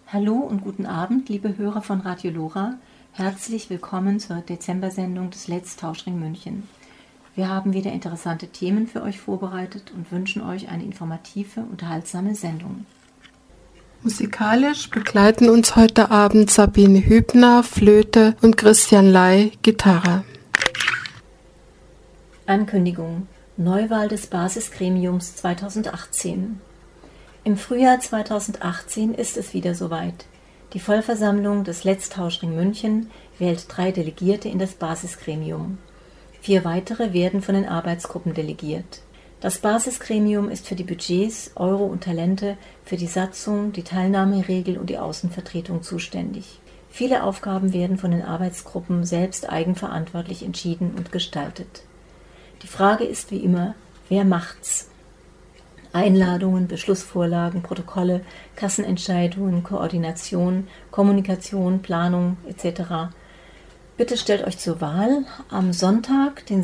Hallo und guten Abend, liebe Hörer von Radio Lora. Herzlich willkommen zur Dezember-Sendung des Let's Tauschring München. Wir haben wieder interessante Themen für euch vorbereitet und wünschen euch eine informative, unterhaltsame Sendung. Musikalisch begleiten uns heute Abend Sabine Hübner, Flöte und Christian Ley, Gitarre. Ankündigung: Neuwahl des Basisgremiums 2018. Im Frühjahr 2018 ist es wieder soweit. Die Vollversammlung des Let's Tauschring München wählt 3 Delegierte in das Basisgremium. 4 weitere werden von den Arbeitsgruppen delegiert. Das Basisgremium ist für die Budgets, Euro und Talente, für die Satzung, die Teilnahmeregel und die Außenvertretung zuständig. Viele Aufgaben werden von den Arbeitsgruppen selbst eigenverantwortlich entschieden und gestaltet. Die Frage ist wie immer, wer macht's? Einladungen, Beschlussvorlagen, Protokolle, Kassenentscheidungen, Koordination, Kommunikation, Planung etc. Bitte stellt euch zur Wahl am Sonntag, den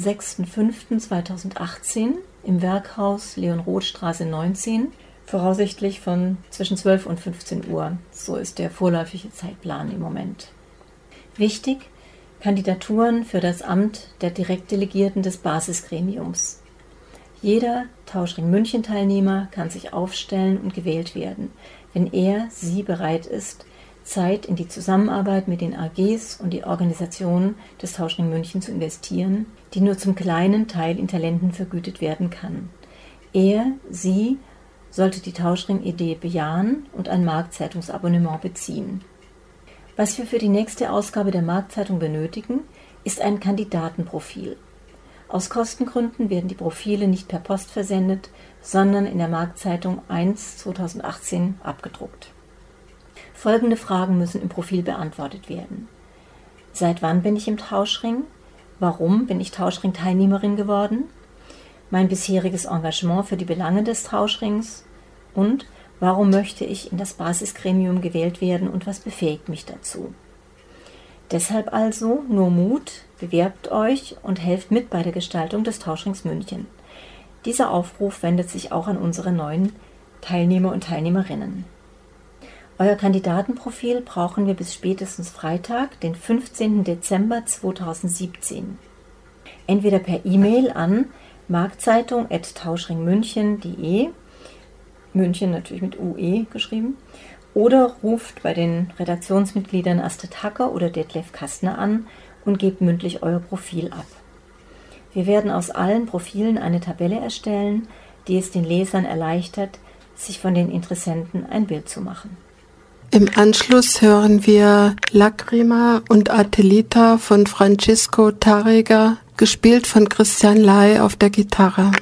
6.5.2018 im Werkhaus Leon-Roth-Straße 19, voraussichtlich von zwischen 12 und 15 Uhr. So ist der vorläufige Zeitplan im Moment. Wichtig: Kandidaturen für das Amt der Direktdelegierten des Basisgremiums. Jeder Tauschring München-Teilnehmer kann sich aufstellen und gewählt werden, wenn sie bereit ist, Zeit in die Zusammenarbeit mit den AGs und die Organisationen des Tauschring München zu investieren, die nur zum kleinen Teil in Talenten vergütet werden kann. Sie sollte die Tauschring-Idee bejahen und ein Marktzeitungsabonnement beziehen. Was wir für die nächste Ausgabe der Marktzeitung benötigen, ist ein Kandidatenprofil. Aus Kostengründen werden die Profile nicht per Post versendet, sondern in der Marktzeitung 1/2018 abgedruckt. Folgende Fragen müssen im Profil beantwortet werden. Seit wann bin ich im Tauschring? Warum bin ich Tauschring-Teilnehmerin geworden? Mein bisheriges Engagement für die Belange des Tauschrings? Und warum möchte ich in das Basisgremium gewählt werden und was befähigt mich dazu? Deshalb also nur Mut, bewerbt euch und helft mit bei der Gestaltung des Tauschrings München. Dieser Aufruf wendet sich auch an unsere neuen Teilnehmer und Teilnehmerinnen. Euer Kandidatenprofil brauchen wir bis spätestens Freitag, den 15. Dezember 2017. Entweder per E-Mail an marktzeitung@tauschringmünchen.de, München natürlich mit UE geschrieben, oder ruft bei den Redaktionsmitgliedern Astrid Hacker oder Detlef Kastner an und gebt mündlich euer Profil ab. Wir werden aus allen Profilen eine Tabelle erstellen, die es den Lesern erleichtert, sich von den Interessenten ein Bild zu machen. Im Anschluss hören wir Lacrima und Atelita von Francisco Tárrega, gespielt von Christian Ley auf der Gitarre.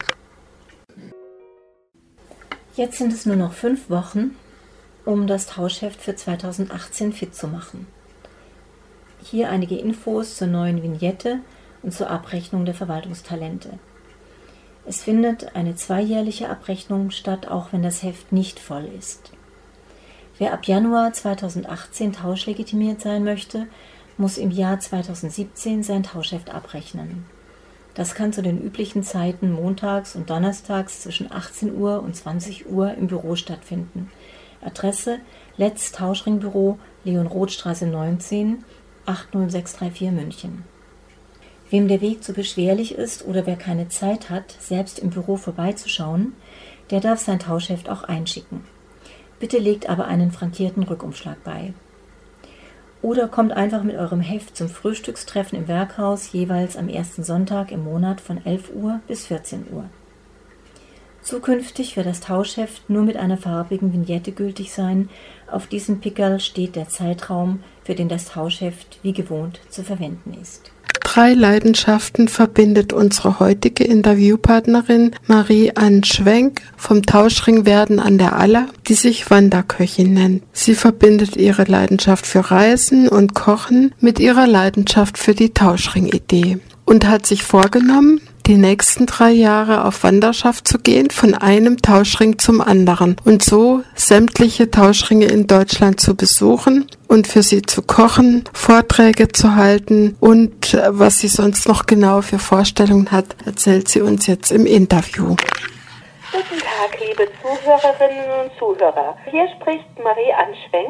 Jetzt sind es nur noch 5 Wochen, um das Tauschheft für 2018 fit zu machen. Hier einige Infos zur neuen Vignette und zur Abrechnung der Verwaltungstalente. Es findet eine 2-jährliche Abrechnung statt, auch wenn das Heft nicht voll ist. Wer ab Januar 2018 tauschlegitimiert sein möchte, muss im Jahr 2017 sein Tauschheft abrechnen. Das kann zu den üblichen Zeiten montags und donnerstags zwischen 18 Uhr und 20 Uhr im Büro stattfinden. Adresse: Let's Tauschringbüro, Leon-Roth-Straße 19, 80634 München. Wem der Weg zu beschwerlich ist oder wer keine Zeit hat, selbst im Büro vorbeizuschauen, der darf sein Tauschheft auch einschicken. Bitte legt aber einen frankierten Rückumschlag bei. Oder kommt einfach mit eurem Heft zum Frühstückstreffen im Werkhaus, jeweils am ersten Sonntag im Monat von 11 Uhr bis 14 Uhr. Zukünftig wird das Tauschheft nur mit einer farbigen Vignette gültig sein. Auf diesem Pickerl steht der Zeitraum, für den das Tauschheft wie gewohnt zu verwenden ist. 3 Leidenschaften verbindet unsere heutige Interviewpartnerin Marie-Ann Schwenk vom Tauschring Werden an der Aller, die sich Wanderköchin nennt. Sie verbindet ihre Leidenschaft für Reisen und Kochen mit ihrer Leidenschaft für die Tauschring-Idee und hat sich vorgenommen, die nächsten 3 Jahre auf Wanderschaft zu gehen, von einem Tauschring zum anderen und so sämtliche Tauschringe in Deutschland zu besuchen und für sie zu kochen, Vorträge zu halten und was sie sonst noch genau für Vorstellungen hat, erzählt sie uns jetzt im Interview. Guten Tag, liebe Zuhörerinnen und Zuhörer. Hier spricht Marie-Ann Schwenk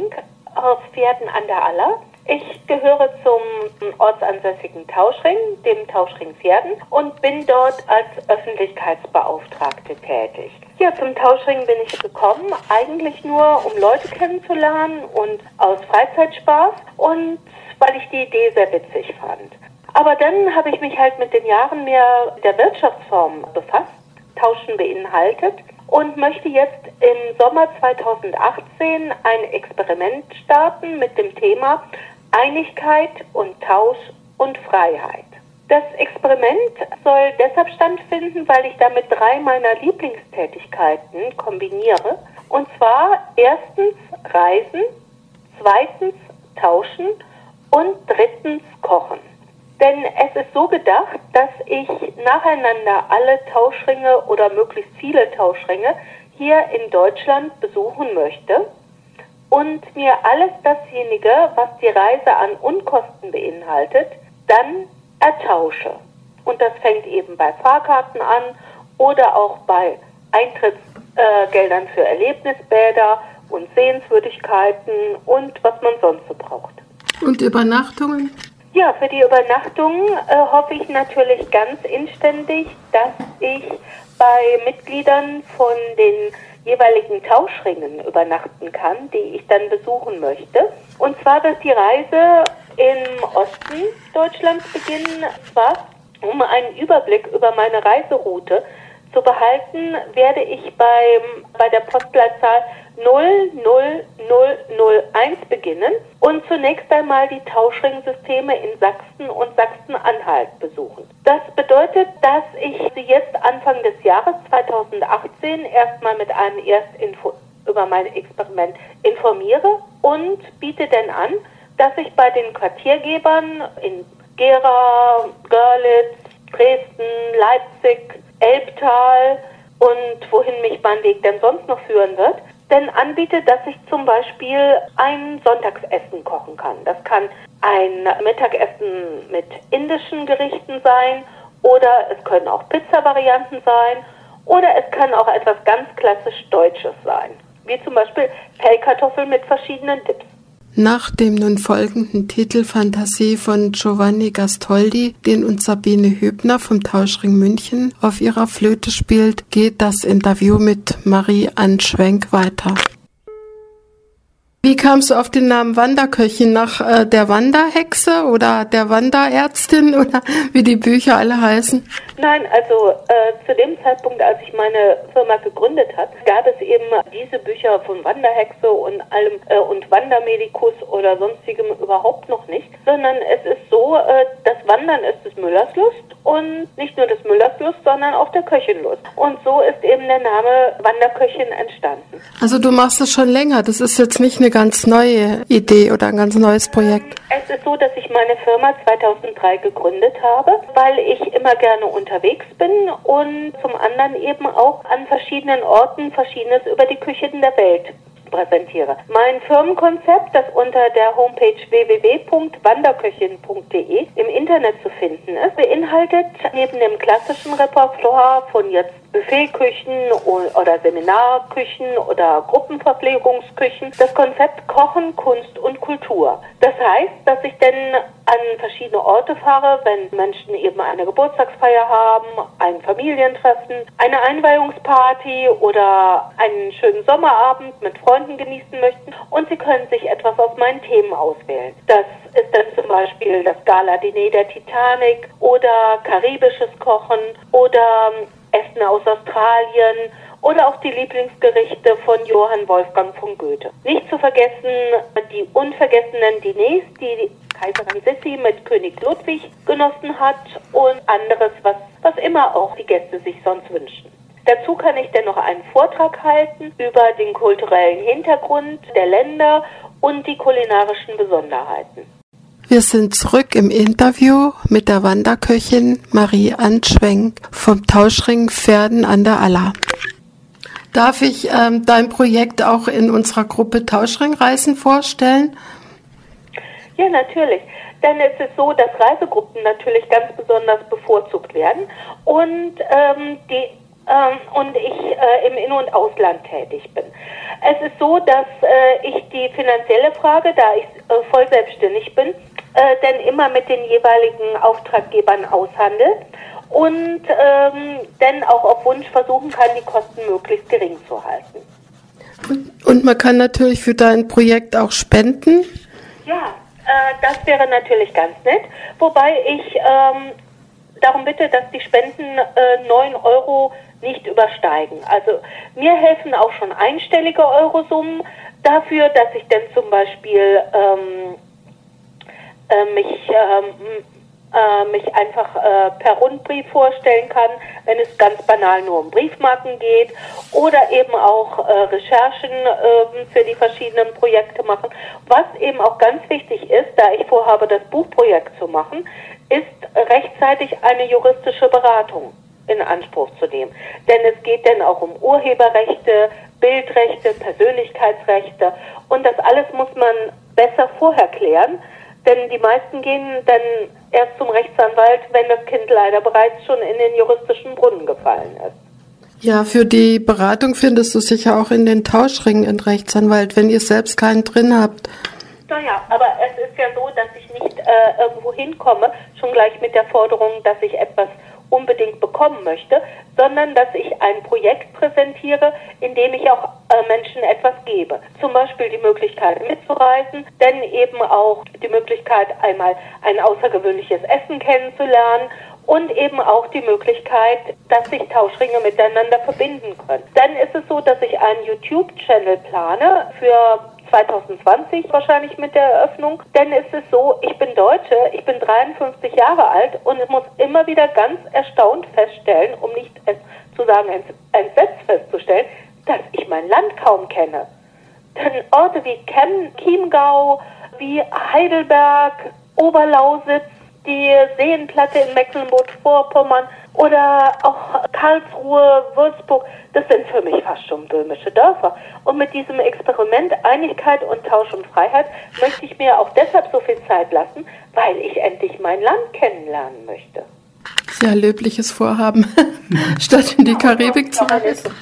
aus Pferden an der Aller. Ich gehöre zum ortsansässigen Tauschring, dem Tauschring Pferden, und bin dort als Öffentlichkeitsbeauftragte tätig. Ja, zum Tauschring bin ich gekommen, eigentlich nur, um Leute kennenzulernen und aus Freizeitspaß und weil ich die Idee sehr witzig fand. Aber dann habe ich mich halt mit den Jahren mehr mit der Wirtschaftsform befasst, Tauschen beinhaltet, und möchte jetzt im Sommer 2018 ein Experiment starten mit dem Thema Einigkeit und Tausch und Freiheit. Das Experiment soll deshalb stattfinden, weil ich damit 3 meiner Lieblingstätigkeiten kombiniere. Und zwar erstens Reisen, zweitens Tauschen und drittens Kochen. Denn es ist so gedacht, dass ich nacheinander alle Tauschringe oder möglichst viele Tauschringe hier in Deutschland besuchen möchte und mir alles dasjenige, was die Reise an Unkosten beinhaltet, dann ertausche. Und das fängt eben bei Fahrkarten an oder auch bei Eintrittsgeldern für Erlebnisbäder und Sehenswürdigkeiten und was man sonst so braucht. Und Übernachtungen? Ja, für die Übernachtung hoffe ich natürlich ganz inständig, dass ich bei Mitgliedern von den jeweiligen Tauschringen übernachten kann, die ich dann besuchen möchte. Und zwar wird die Reise im Osten Deutschlands beginnen. Zwar, um einen Überblick über meine Reiseroute zu behalten, werde ich bei der Postleitzahl 00001 beginnen und zunächst einmal die Tauschringsysteme in Sachsen und Sachsen-Anhalt besuchen. Das bedeutet, dass ich Sie jetzt Anfang des Jahres 2018 erstmal mit einem Erstinfo über mein Experiment informiere und biete dann an, dass ich bei den Quartiergebern in Gera, Görlitz, Dresden, Leipzig, Elbtal und wohin mich mein Weg denn sonst noch führen wird, denn anbiete, dass ich zum Beispiel ein Sonntagsessen kochen kann. Das kann ein Mittagessen mit indischen Gerichten sein oder es können auch Pizza-Varianten sein oder es kann auch etwas ganz klassisch Deutsches sein, wie zum Beispiel Pellkartoffeln mit verschiedenen Dips. Nach dem nun folgenden Titel Fantasie von Giovanni Gastoldi, den uns Sabine Hübner vom Tauschring München auf ihrer Flöte spielt, geht das Interview mit Marie-Ann Schwenk weiter. Wie kamst du auf den Namen Wanderköchin? Nach der Wanderhexe oder der Wanderärztin oder wie die Bücher alle heißen? Nein, also zu dem Zeitpunkt, als ich meine Firma gegründet habe, gab es eben diese Bücher von Wanderhexe und allem und Wandermedikus oder sonstigem überhaupt noch nicht, sondern es ist so, das Wandern ist des Müllers Lust und nicht nur des Müllers Lust, sondern auch der Köchin Lust. Und so ist eben der Name Wanderköchin entstanden. Also du machst es schon länger, das ist jetzt nicht eine ganz neue Idee oder ein ganz neues Projekt? Es ist so, dass ich meine Firma 2003 gegründet habe, weil ich immer gerne unterwegs bin und zum anderen eben auch an verschiedenen Orten Verschiedenes über die Küchen der Welt präsentiere. Mein Firmenkonzept, das unter der Homepage www.wanderköchin.de im Internet zu finden ist, beinhaltet neben dem klassischen Repertoire von jetzt Buffetküchen oder Seminarküchen oder Gruppenverpflegungsküchen das Konzept Kochen, Kunst und Kultur. Das heißt, dass ich dann an verschiedene Orte fahre, wenn Menschen eben eine Geburtstagsfeier haben, ein Familientreffen, eine Einweihungsparty oder einen schönen Sommerabend mit Freunden genießen möchten und sie können sich etwas aus meinen Themen auswählen. Das ist dann zum Beispiel das Gala-Diner der Titanic oder karibisches Kochen oder Essen aus Australien oder auch die Lieblingsgerichte von Johann Wolfgang von Goethe. Nicht zu vergessen die unvergessenen Diners, die Kaiserin Sissi mit König Ludwig genossen hat und anderes, was immer auch die Gäste sich sonst wünschen. Dazu kann ich dann noch einen Vortrag halten über den kulturellen Hintergrund der Länder und die kulinarischen Besonderheiten. Wir sind zurück im Interview mit der Wanderköchin Marie-Ann Schwenk vom Tauschring Pferden an der Aller. Darf ich dein Projekt auch in unserer Gruppe Tauschringreisen vorstellen? Ja, natürlich. Denn es ist so, dass Reisegruppen natürlich ganz besonders bevorzugt werden und die und ich im In- und Ausland tätig bin. Es ist so, dass ich die finanzielle Frage, da ich voll selbstständig bin, dann immer mit den jeweiligen Auftraggebern aushandle und dann auch auf Wunsch versuchen kann, die Kosten möglichst gering zu halten. Und man kann natürlich für dein Projekt auch spenden? Ja, das wäre natürlich ganz nett, wobei ich darum bitte, dass die Spenden 9 Euro nicht übersteigen. Also mir helfen auch schon einstellige Eurosummen dafür, dass ich dann zum Beispiel mich einfach per Rundbrief vorstellen kann, wenn es ganz banal nur um Briefmarken geht oder eben auch Recherchen für die verschiedenen Projekte machen. Was eben auch ganz wichtig ist, da ich vorhabe, das Buchprojekt zu machen, ist rechtzeitig eine juristische Beratung in Anspruch zu nehmen. Denn es geht dann auch um Urheberrechte, Bildrechte, Persönlichkeitsrechte und das alles muss man besser vorher klären, denn die meisten gehen dann erst zum Rechtsanwalt, wenn das Kind leider bereits schon in den juristischen Brunnen gefallen ist. Ja, für die Beratung findest du sicher auch in den Tauschringen einen Rechtsanwalt, wenn ihr selbst keinen drin habt. Naja, aber es ist ja so, dass ich nicht irgendwo hinkomme, schon gleich mit der Forderung, dass ich etwas unbedingt bekommen möchte, sondern dass ich ein Projekt präsentiere, in dem ich auch Menschen etwas gebe. Zum Beispiel die Möglichkeit mitzureisen, dann eben auch die Möglichkeit, einmal ein außergewöhnliches Essen kennenzulernen und eben auch die Möglichkeit, dass sich Tauschringe miteinander verbinden können. Dann ist es so, dass ich einen YouTube-Channel plane für 2020 wahrscheinlich mit der Eröffnung. Denn es ist so, ich bin Deutsche, ich bin 53 Jahre alt und ich muss immer wieder ganz erstaunt feststellen, um nicht zu sagen entsetzt festzustellen, dass ich mein Land kaum kenne. Denn Orte wie Chiemgau, wie Heidelberg, Oberlausitz, die Seenplatte in Mecklenburg-Vorpommern oder auch Karlsruhe, Würzburg, das sind für mich fast schon böhmische Dörfer. Und mit diesem Experiment Einigkeit und Tausch und Freiheit möchte ich mir auch deshalb so viel Zeit lassen, weil ich endlich mein Land kennenlernen möchte. Sehr löbliches Vorhaben, statt in die Karibik zu reisen.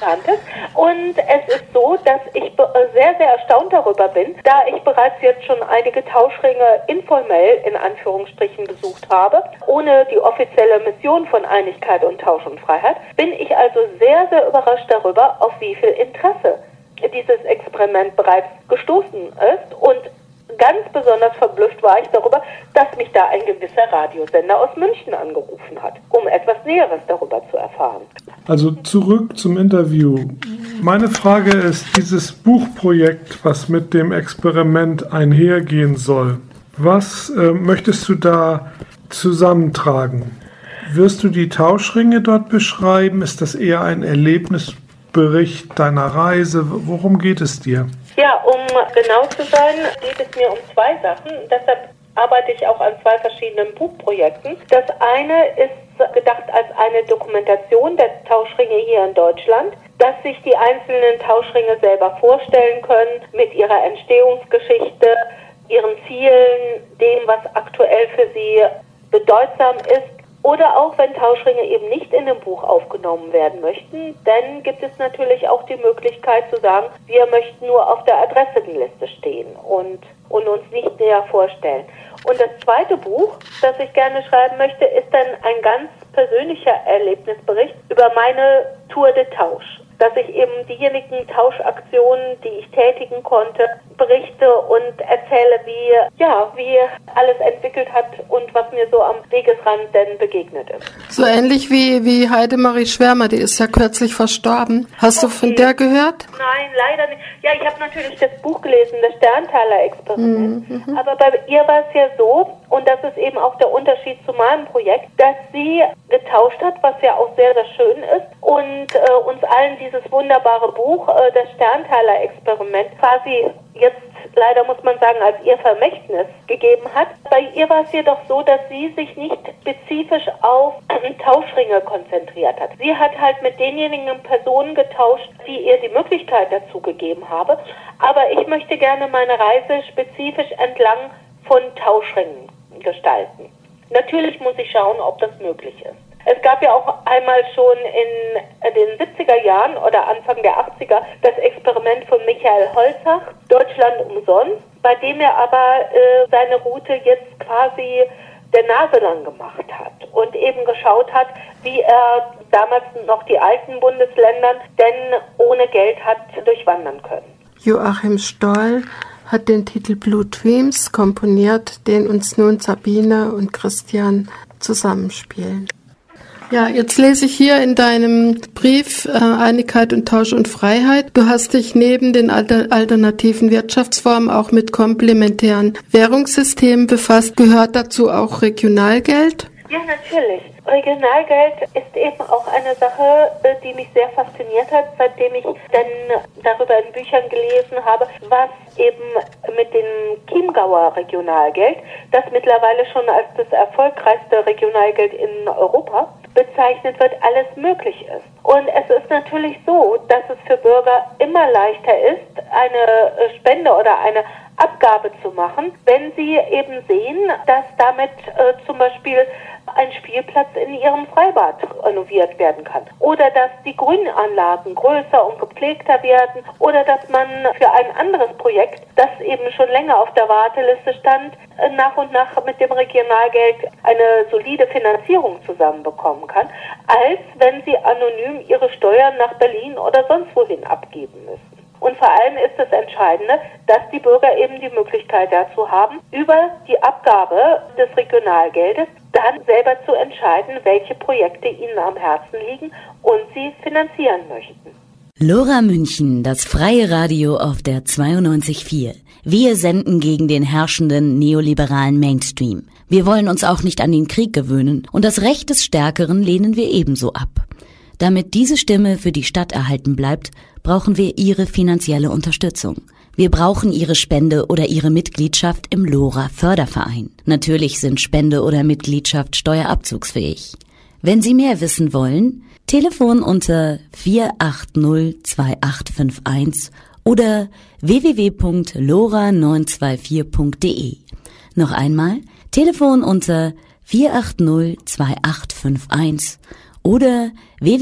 Und es ist so, dass ich sehr, sehr erstaunt darüber bin, da ich bereits jetzt schon einige Tauschringe informell in Anführungsstrichen besucht habe, ohne die offizielle Mission von Einigkeit und Tausch und Freiheit, bin ich also sehr, sehr überrascht darüber, auf wie viel Interesse dieses Experiment bereits gestoßen ist und ganz besonders verblüfft war ich darüber, dass mich da ein gewisser Radiosender aus München angerufen hat, um etwas Näheres darüber zu erfahren. Also zurück zum Interview. Meine Frage ist, dieses Buchprojekt, was mit dem Experiment einhergehen soll, was möchtest du da zusammentragen? Wirst du die Tauschringe dort beschreiben? Ist das eher ein Erlebnisbericht deiner Reise? Worum geht es dir? Ja, um genau zu sein, geht es mir um zwei Sachen. Deshalb arbeite ich auch an zwei verschiedenen Buchprojekten. Das eine ist gedacht als eine Dokumentation der Tauschringe hier in Deutschland, dass sich die einzelnen Tauschringe selber vorstellen können mit ihrer Entstehungsgeschichte, ihren Zielen, dem, was aktuell für sie bedeutsam ist. Oder auch, wenn Tauschringe eben nicht in dem Buch aufgenommen werden möchten, dann gibt es natürlich auch die Möglichkeit zu sagen, wir möchten nur auf der Adressenliste stehen und uns nicht näher vorstellen. Und das zweite Buch, das ich gerne schreiben möchte, ist dann ein ganz persönlicher Erlebnisbericht über meine Tour de Tausch. Dass ich eben diejenigen Tauschaktionen, die ich tätigen konnte, berichte und erzähle, wie alles entwickelt hat und was mir so am Wegesrand denn begegnet ist. So ähnlich wie Heidemarie Schwärmer, die ist ja kürzlich verstorben. Hast du von der gehört? Nein, leider nicht. Ja, ich habe natürlich das Buch gelesen, das Sterntaler-Experiment. Aber bei ihr war es ja so, und das ist eben auch der Unterschied zu meinem Projekt, dass sie getauscht hat, was ja auch sehr, sehr schön ist, und uns allen dieses wunderbare Buch, das Sterntaler-Experiment, quasi jetzt leider muss man sagen, als ihr Vermächtnis gegeben hat. Bei ihr war es jedoch so, dass sie sich nicht spezifisch auf Tauschringe konzentriert hat. Sie hat halt mit denjenigen Personen getauscht, die ihr die Möglichkeit dazu gegeben habe. Aber ich möchte gerne meine Reise spezifisch entlang von Tauschringen gestalten. Natürlich muss ich schauen, ob das möglich ist. Es gab ja auch einmal schon in den 70er Jahren oder Anfang der 80er das Experiment von Michael Holzach, Deutschland umsonst, bei dem er aber seine Route jetzt quasi der Nase lang gemacht hat und eben geschaut hat, wie er damals noch die alten Bundesländer denn ohne Geld hat durchwandern können. Joachim Stoll hat den Titel Blue Dreams komponiert, den uns nun Sabine und Christian zusammenspielen. Ja, jetzt lese ich hier in deinem Brief Einigkeit und Tausch und Freiheit. Du hast dich neben den alternativen Wirtschaftsformen auch mit komplementären Währungssystemen befasst. Gehört dazu auch Regionalgeld? Ja, natürlich. Regionalgeld ist eben auch eine Sache, die mich sehr fasziniert hat, seitdem ich dann darüber in Büchern gelesen habe, was eben mit dem Chiemgauer Regionalgeld, das mittlerweile schon als das erfolgreichste Regionalgeld in Europa bezeichnet wird, alles möglich ist. Und es ist natürlich so, dass es für Bürger immer leichter ist, eine Spende oder eine Abgabe zu machen, wenn sie eben sehen, dass damit zum Beispiel ein Spielplatz in ihrem Freibad renoviert werden kann. Oder dass die Grünanlagen größer und gepflegter werden. Oder dass man für ein anderes Projekt, das eben schon länger auf der Warteliste stand, nach und nach mit dem Regionalgeld eine solide Finanzierung zusammenbekommen kann, als wenn sie anonym ihre Steuern nach Berlin oder sonst wohin abgeben müssen. Und vor allem ist das Entscheidende, dass die Bürger eben die Möglichkeit dazu haben, über die Abgabe des Regionalgeldes dann selber zu entscheiden, welche Projekte ihnen am Herzen liegen und sie finanzieren möchten. Lora München, das freie Radio auf der 92.4. Wir senden gegen den herrschenden neoliberalen Mainstream. Wir wollen uns auch nicht an den Krieg gewöhnen und das Recht des Stärkeren lehnen wir ebenso ab. Damit diese Stimme für die Stadt erhalten bleibt, brauchen wir Ihre finanzielle Unterstützung. Wir brauchen Ihre Spende oder Ihre Mitgliedschaft im LoRa Förderverein. Natürlich sind Spende oder Mitgliedschaft steuerabzugsfähig. Wenn Sie mehr wissen wollen, Telefon unter 4802851 oder www.lora924.de. Noch einmal, Telefon unter 4802851 oder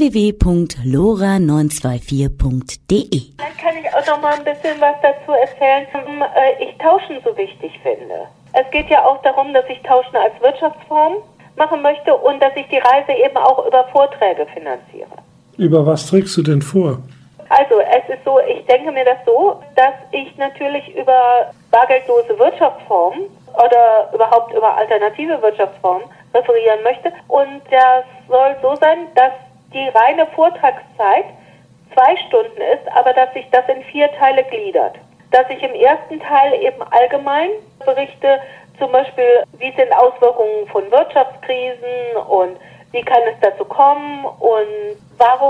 www.lora924.de. Dann kann ich auch noch mal ein bisschen was dazu erzählen, warum ich Tauschen so wichtig finde. Es geht ja auch darum, dass ich Tauschen als Wirtschaftsform machen möchte und dass ich die Reise eben auch über Vorträge finanziere. Über was trägst du denn vor? Also es ist so, ich denke mir das so, dass ich natürlich über bargeldlose Wirtschaftsformen oder überhaupt über alternative Wirtschaftsformen referieren möchte. Und das soll so sein, dass die reine Vortragszeit 2 Stunden ist, aber dass sich das in 4 Teile gliedert. Dass ich im ersten Teil eben allgemein berichte, zum Beispiel, wie sind Auswirkungen von Wirtschaftskrisen und wie kann es dazu kommen und warum,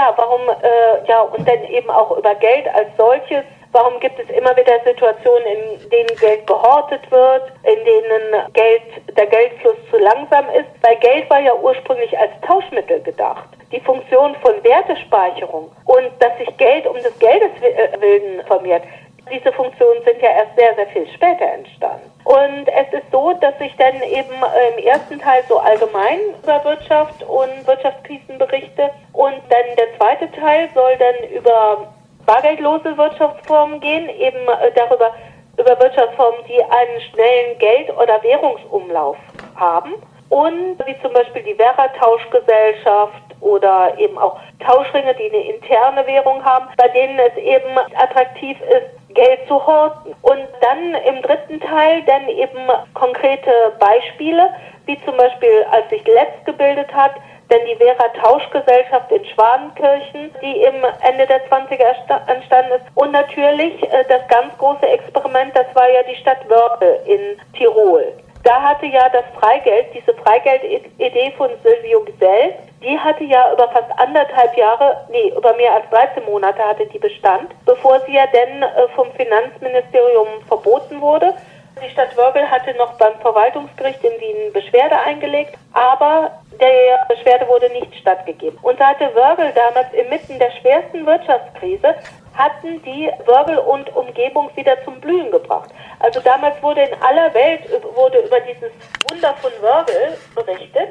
und dann eben auch über Geld als solches. Warum gibt es immer wieder Situationen, in denen Geld gehortet wird, in denen der Geldfluss zu langsam ist? Weil Geld war ja ursprünglich als Tauschmittel gedacht. Die Funktion von Wertespeicherung und dass sich Geld um des Geldes willen formiert, diese Funktionen sind ja erst sehr, sehr viel später entstanden. Und es ist so, dass ich dann eben im ersten Teil so allgemein über Wirtschaft und Wirtschaftskrisen berichte und dann der zweite Teil soll dann über bargeldlose Wirtschaftsformen gehen, eben über Wirtschaftsformen, die einen schnellen Geld- oder Währungsumlauf haben und wie zum Beispiel die Werra-Tauschgesellschaft oder eben auch Tauschringe, die eine interne Währung haben, bei denen es eben attraktiv ist, Geld zu horten. Und dann im dritten Teil dann eben konkrete Beispiele, wie zum Beispiel, als sich Letz gebildet hat, denn die Werra-Tauschgesellschaft in Schwanenkirchen, die im Ende der 20er entstanden ist. Und natürlich das ganz große Experiment, das war ja die Stadt Wörgl in Tirol. Da hatte ja das Freigeld, diese Freigeldidee von Silvio Gesell, die hatte ja über fast über mehr als 13 Monate hatte die Bestand, bevor sie ja dann vom Finanzministerium verboten wurde. Die Stadt Wörgl hatte noch beim Verwaltungsgericht in Wien Beschwerde eingelegt, aber der Beschwerde wurde nicht stattgegeben. Und da hatte Wörgl damals inmitten der schwersten Wirtschaftskrise, hatten die Wörgl und Umgebung wieder zum Blühen gebracht. Also damals wurde in aller Welt über dieses Wunder von Wörgl berichtet.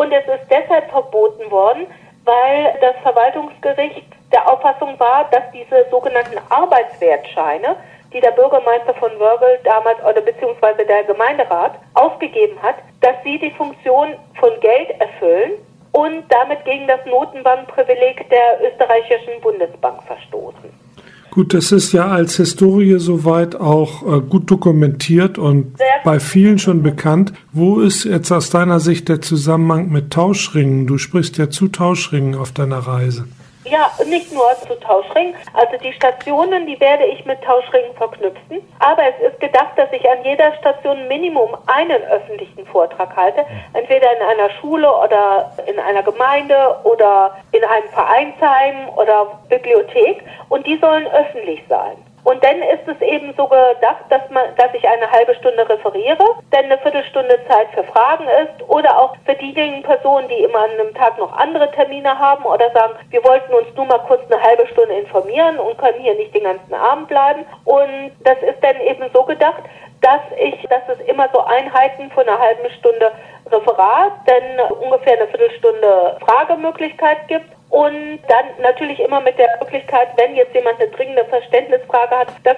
Und es ist deshalb verboten worden, weil das Verwaltungsgericht der Auffassung war, dass diese sogenannten Arbeitswertscheine, die der Bürgermeister von Wörgl damals oder beziehungsweise der Gemeinderat ausgegeben hat, dass sie die Funktion von Geld erfüllen und damit gegen das Notenbankprivileg der österreichischen Bundesbank verstoßen. Gut, das ist ja als Historie soweit auch gut dokumentiert und bei vielen schon bekannt. Wo ist jetzt aus deiner Sicht der Zusammenhang mit Tauschringen? Du sprichst ja zu Tauschringen auf deiner Reise. Ja, nicht nur zu Tauschringen. Also die Stationen, die werde ich mit Tauschringen verknüpfen. Aber es ist gedacht, dass ich an jeder Station Minimum einen öffentlichen Vortrag halte. Entweder in einer Schule oder in einer Gemeinde oder in einem Vereinsheim oder Bibliothek. Und die sollen öffentlich sein. Und dann ist es eben so gedacht, dass ich eine halbe Stunde referiere, dann eine Viertelstunde Zeit für Fragen ist oder auch für diejenigen Personen, die immer an einem Tag noch andere Termine haben oder sagen, wir wollten uns nur mal kurz eine halbe Stunde informieren und können hier nicht den ganzen Abend bleiben. Und das ist dann eben so gedacht, dass es immer so Einheiten von einer halben Stunde Referat, dann ungefähr eine Viertelstunde Fragemöglichkeit gibt. Und dann natürlich immer mit der Möglichkeit, wenn jetzt jemand eine dringende Verständnisfrage hat, dass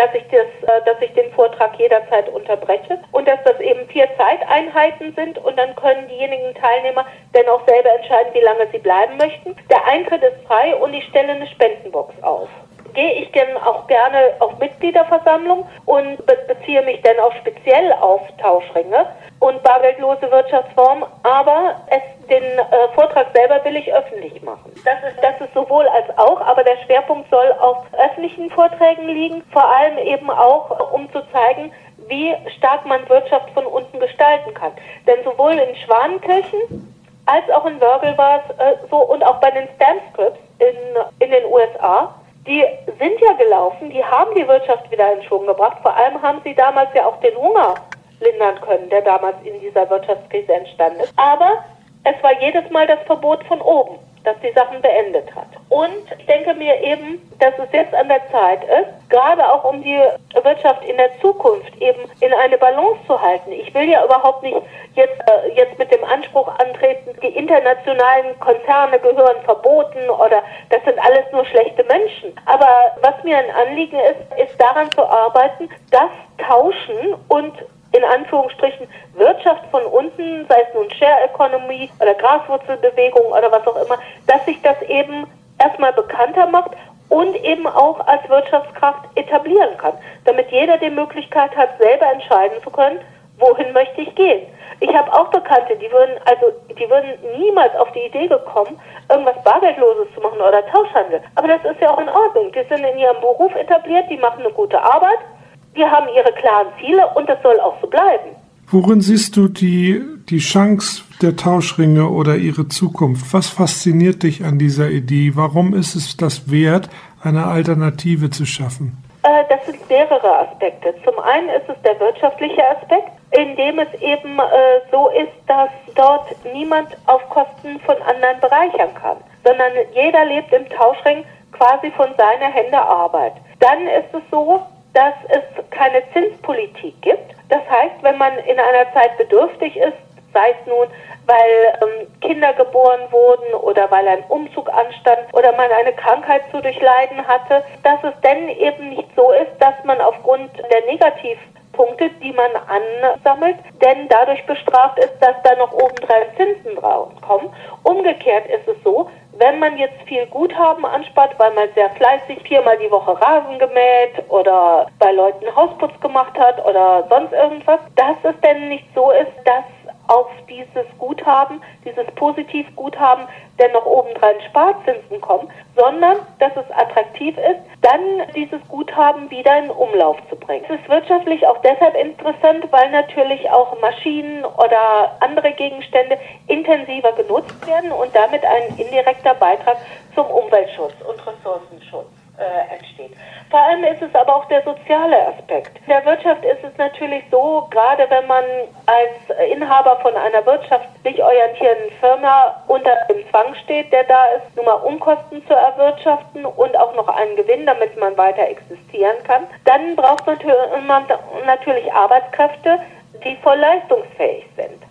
ich den Vortrag jederzeit unterbreche und dass das eben 4 Zeiteinheiten sind und dann können diejenigen Teilnehmer dann auch selber entscheiden, wie lange sie bleiben möchten. Der Eintritt ist frei und ich stelle eine Spendenbox auf. Gehe ich dann auch gerne auf Mitgliederversammlung und beziehe mich dann auch speziell auf Tauschringe und bargeldlose Wirtschaftsform, aber den Vortrag selber will ich öffentlich machen. Das ist sowohl als auch, aber der Schwerpunkt soll auf öffentlichen Vorträgen liegen, vor allem eben auch, um zu zeigen, wie stark man Wirtschaft von unten gestalten kann. Denn sowohl in Schwanenkirchen als auch in Wörgl war es so und auch bei den Stamp-Scripts in den USA, die sind ja gelaufen, die haben die Wirtschaft wieder in Schwung gebracht. Vor allem haben sie damals ja auch den Hunger lindern können, der damals in dieser Wirtschaftskrise entstanden ist. Aber es war jedes Mal das Verbot von oben, das die Sachen beendet hat. Und ich denke mir eben, dass es jetzt an der Zeit ist, gerade auch um die Wirtschaft in der Zukunft eben in eine Balance zu halten. Ich will ja überhaupt nicht jetzt mit dem Anspruch antreten, die internationalen Konzerne gehören verboten oder das sind alles nur schlechte Menschen. Aber was mir ein Anliegen ist daran zu arbeiten, dass Tauschen und in Anführungsstrichen Wirtschaft von unten, sei es nun Share Economy oder Graswurzelbewegung oder was auch immer, dass sich das eben erstmal bekannter macht und eben auch als Wirtschaftskraft etablieren kann, damit jeder die Möglichkeit hat, selber entscheiden zu können, wohin möchte ich gehen. Ich habe auch Bekannte, die würden niemals auf die Idee gekommen, irgendwas Bargeldloses zu machen oder Tauschhandel. Aber das ist ja auch in Ordnung. Die sind in ihrem Beruf etabliert, die machen eine gute Arbeit. Die haben ihre klaren Ziele und das soll auch so bleiben. Worin siehst du die Chance der Tauschringe oder ihre Zukunft? Was fasziniert dich an dieser Idee? Warum ist es das wert, eine Alternative zu schaffen? Das sind mehrere Aspekte. Zum einen ist es der wirtschaftliche Aspekt, in dem es eben so ist, dass dort niemand auf Kosten von anderen bereichern kann, sondern jeder lebt im Tauschring quasi von seiner Hände Arbeit. Dann ist es so, dass es keine Zinspolitik gibt. Das heißt, wenn man in einer Zeit bedürftig ist, sei es nun, weil Kinder geboren wurden oder weil ein Umzug anstand oder man eine Krankheit zu durchleiden hatte, dass es dann eben nicht so ist, dass man aufgrund der Negativpunkte, die man ansammelt, denn dadurch bestraft ist, dass da noch obendrein Zinsen kommen. Umgekehrt ist es so, wenn man jetzt viel Guthaben anspart, weil man sehr fleißig 4-mal die Woche Rasen gemäht oder bei Leuten Hausputz gemacht hat oder sonst irgendwas, dass es denn nicht so ist, dass auf dieses Guthaben, dieses Positivguthaben, denn noch obendrein Sparzinsen kommen, sondern dass es attraktiv ist, dann dieses Guthaben wieder in Umlauf zu bringen. Es ist wirtschaftlich auch deshalb interessant, weil natürlich auch Maschinen oder andere Gegenstände intensiver genutzt werden und damit ein indirekter Beitrag zum Umweltschutz und Ressourcenschutz entsteht. Vor allem ist es aber auch der soziale Aspekt. In der Wirtschaft ist es natürlich so, gerade wenn man als Inhaber von einer wirtschaftlich orientierten Firma unter dem Zwang steht, der da ist, nur mal Unkosten zu erwirtschaften und auch noch einen Gewinn, damit man weiter existieren kann, dann braucht man natürlich Arbeitskräfte, die voll leistungsfähig sind.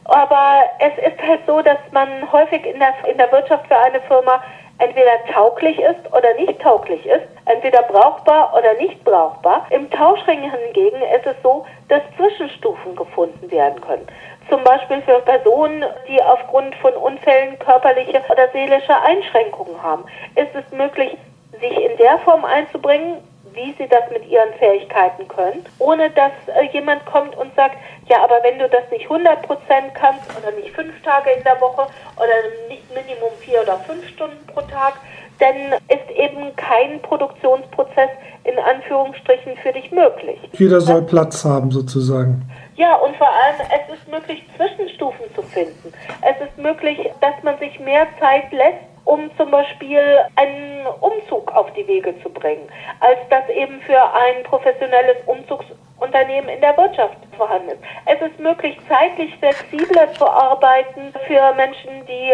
Aber es ist halt so, dass man häufig in der Wirtschaft für eine Firma entweder tauglich ist oder nicht tauglich ist, entweder brauchbar oder nicht brauchbar. Im Tauschring hingegen ist es so, dass Zwischenstufen gefunden werden können. Zum Beispiel für Personen, die aufgrund von Unfällen körperliche oder seelische Einschränkungen haben, ist es möglich, sich in der Form einzubringen, wie sie das mit ihren Fähigkeiten können, ohne dass jemand kommt und sagt, ja, aber wenn du das nicht 100% kannst oder nicht 5 Tage in der Woche oder nicht Minimum 4 oder 5 Stunden pro Tag, dann ist eben kein Produktionsprozess in Anführungsstrichen für dich möglich. Jeder soll Platz haben sozusagen. Ja, und vor allem, es ist möglich, Zwischenstufen zu finden. Es ist möglich, dass man sich mehr Zeit lässt, um zum Beispiel einen Umzug auf die Wege zu bringen, als das eben für ein professionelles Umzugsunternehmen in der Wirtschaft vorhanden ist. Es ist möglich, zeitlich flexibler zu arbeiten für Menschen, die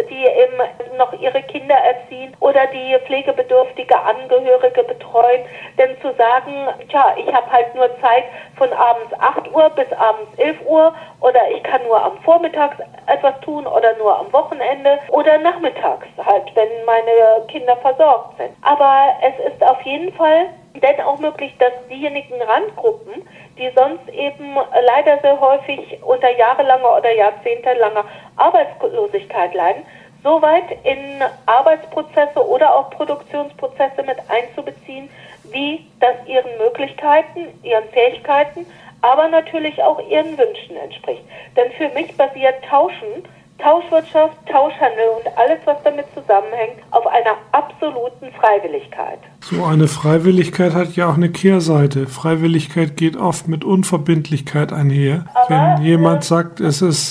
eben noch ihre Kinder erziehen oder die pflegebedürftige Angehörige betreuen. Denn zu sagen, tja, ich habe halt nur Zeit von abends 8 Uhr bis abends 11 Uhr oder ich kann nur am Vormittag etwas tun oder nur am Wochenende oder nachmittags halt, wenn meine Kinder versorgt sind. Aber es ist auf jeden Fall denn auch möglich, dass diejenigen Randgruppen, die sonst eben leider sehr häufig unter jahrelanger oder jahrzehntelanger Arbeitslosigkeit leiden, so weit in Arbeitsprozesse oder auch Produktionsprozesse mit einzubeziehen, wie das ihren Möglichkeiten, ihren Fähigkeiten, aber natürlich auch ihren Wünschen entspricht. Denn für mich basiert Tauschwirtschaft, Tauschhandel und alles, was damit zusammenhängt, auf einer absoluten Freiwilligkeit. So eine Freiwilligkeit hat ja auch eine Kehrseite. Freiwilligkeit geht oft mit Unverbindlichkeit einher. Aber wenn jemand sagt, es ist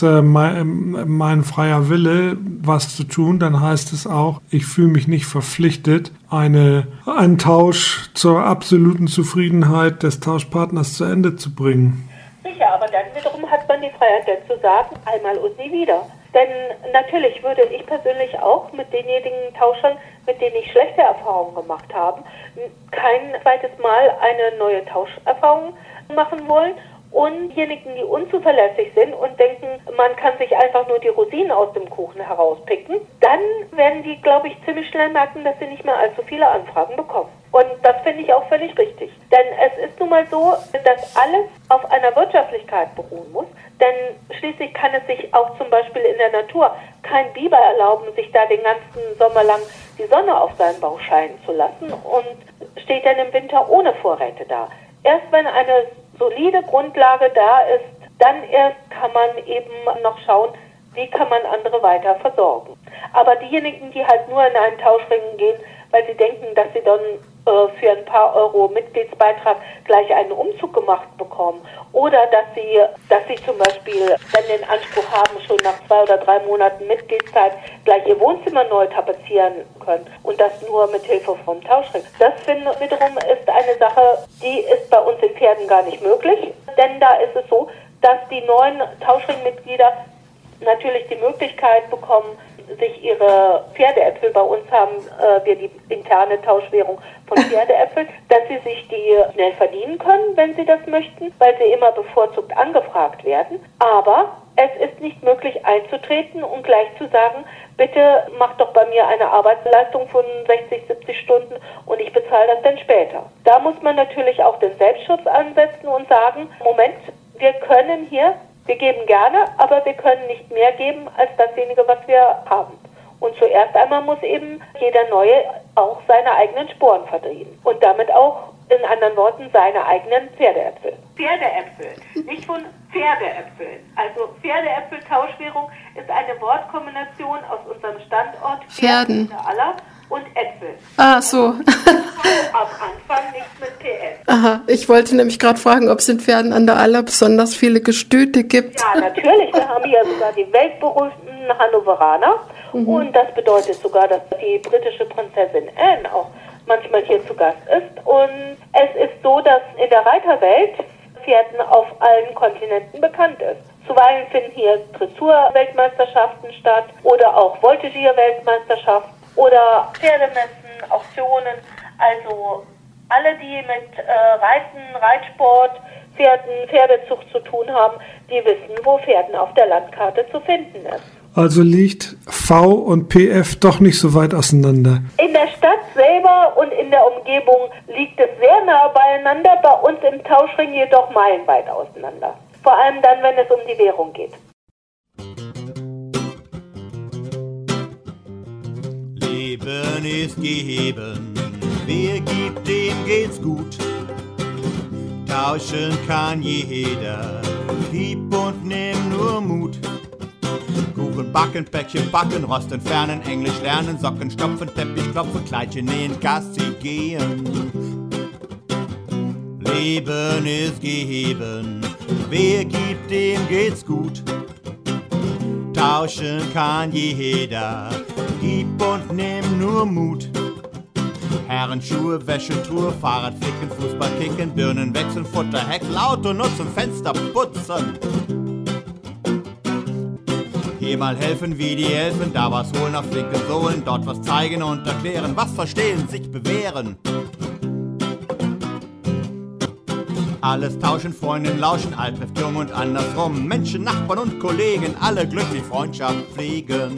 mein freier Wille, was zu tun, dann heißt es auch, ich fühle mich nicht verpflichtet, einen Tausch zur absoluten Zufriedenheit des Tauschpartners zu Ende zu bringen. Sicher, aber dann wiederum hat man die Freiheit, denn zu sagen, einmal und nie wieder. Denn natürlich würde ich persönlich auch mit denjenigen Tauschern, mit denen ich schlechte Erfahrungen gemacht habe, kein zweites Mal eine neue Tauscherfahrung machen wollen. Und diejenigen, die unzuverlässig sind und denken, man kann sich einfach nur die Rosinen aus dem Kuchen herauspicken, dann werden die, glaube ich, ziemlich schnell merken, dass sie nicht mehr allzu viele Anfragen bekommen. Und das finde ich auch völlig richtig. Denn es ist nun mal so, dass alles auf einer Wirtschaftlichkeit beruhen muss. Denn schließlich kann es sich auch zum Beispiel in der Natur kein Biber erlauben, sich da den ganzen Sommer lang die Sonne auf seinen Bauch scheinen zu lassen und steht dann im Winter ohne Vorräte da. Erst wenn eine solide Grundlage da ist, dann erst kann man eben noch schauen, wie kann man andere weiter versorgen. Aber diejenigen, die halt nur in einen Tauschring gehen, weil sie denken, dass sie dann für ein paar Euro Mitgliedsbeitrag gleich einen Umzug gemacht bekommen oder dass sie zum Beispiel dann den Anspruch haben, schon nach 2 oder 3 Monaten Mitgliedszeit gleich ihr Wohnzimmer neu tapezieren können und das nur mit Hilfe vom Tauschring. Das wiederum ist eine Sache, die ist bei uns in Pferden gar nicht möglich, denn da ist es so, dass die neuen Tauschringmitglieder natürlich die Möglichkeit bekommen, sich ihre Pferdeäpfel, bei uns haben wir die interne Tauschwährung von Pferdeäpfeln, dass sie sich die schnell verdienen können, wenn sie das möchten, weil sie immer bevorzugt angefragt werden. Aber es ist nicht möglich einzutreten und gleich zu sagen, bitte mach doch bei mir eine Arbeitsleistung von 60, 70 Stunden und ich bezahle das dann später. Da muss man natürlich auch den Selbstschutz ansetzen und sagen, Moment, wir geben gerne, aber wir können nicht mehr geben als dasjenige, was wir haben. Und zuerst einmal muss eben jeder Neue auch seine eigenen Sporen verdienen. Und damit auch, in anderen Worten, seine eigenen Pferdeäpfel. Pferdeäpfel, nicht von Pferdeäpfeln. Also Pferdeäpfel-Tauschwährung ist eine Wortkombination aus unserem Standort Pferden aller und Äpfel. Ah, so. Am Anfang nicht mit PS. Aha, ich wollte nämlich gerade fragen, ob es in Pferden an der Aller besonders viele Gestüte gibt. Ja, natürlich. Wir haben hier sogar die weltberühmten Hannoveraner. Und das bedeutet sogar, dass die britische Prinzessin Anne auch manchmal hier zu Gast ist. Und es ist so, dass in der Reiterwelt Pferden auf allen Kontinenten bekannt ist. Zuweilen finden hier Dressur-Weltmeisterschaften statt oder auch Voltigier-Weltmeisterschaften oder Pferdemessen, Auktionen. Also alle, die mit Reiten, Reitsport Pferdezucht zu tun haben, die wissen, wo Pferden auf der Landkarte zu finden ist. Also liegt V und PF doch nicht so weit auseinander. In der Stadt selber und in der Umgebung liegt es sehr nah beieinander, bei uns im Tauschring jedoch meilenweit auseinander. Vor allem dann, wenn es um die Währung geht. Leben ist gegeben, wer gibt, dem geht's gut. Tauschen kann jeder, gib und nimm nur Mut. Kuchen backen, Päckchen backen, Rost entfernen, Englisch lernen, Socken stopfen, Teppich klopfen, Kleidchen nähen, Gassi gehen. Leben ist gegeben, wer gibt, dem geht's gut. Tauschen kann jeder, gib und nimm nur Mut. Herrenschuhe, Wäschetruhe, Fahrrad flicken, Fußball kicken, Birnen wechseln, Futter häckseln, Auto nutzen, Fenster putzen. Hier mal helfen wie die Elfen, da was holen auf linke Sohlen, dort was zeigen und erklären, was verstehen, sich bewähren. Alles tauschen, Freundinnen lauschen, alt trifft jung und andersrum. Menschen, Nachbarn und Kollegen, alle glücklich Freundschaft pflegen.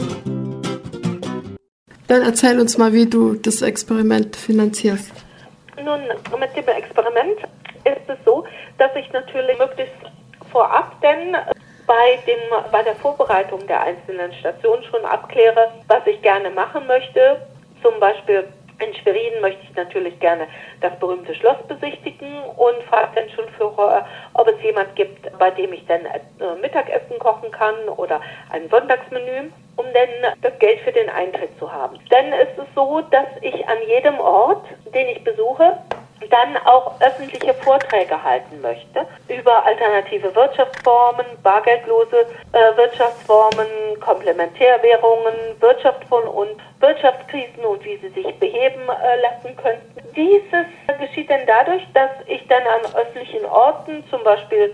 Dann erzähl uns mal, wie du das Experiment finanzierst. Nun, mit dem Experiment ist es so, dass ich natürlich möglichst vorab denn bei der Vorbereitung der einzelnen Stationen schon abkläre, was ich gerne machen möchte. Zum Beispiel in Schwerin möchte ich natürlich gerne das berühmte Schloss besichtigen und frage dann schon vorher, ob es jemand gibt, bei dem ich dann Mittagessen kochen kann oder ein Sonntagsmenü, um dann das Geld für den Eintritt zu haben. Dann ist es so, dass ich an jedem Ort, den ich besuche, dann auch öffentliche Vorträge halten möchte über alternative Wirtschaftsformen, bargeldlose Wirtschaftsformen, Komplementärwährungen, Wirtschaft von und Wirtschaftskrisen und wie sie sich beheben lassen könnten. Dieses geschieht dann dadurch, dass ich dann an öffentlichen Orten, zum Beispiel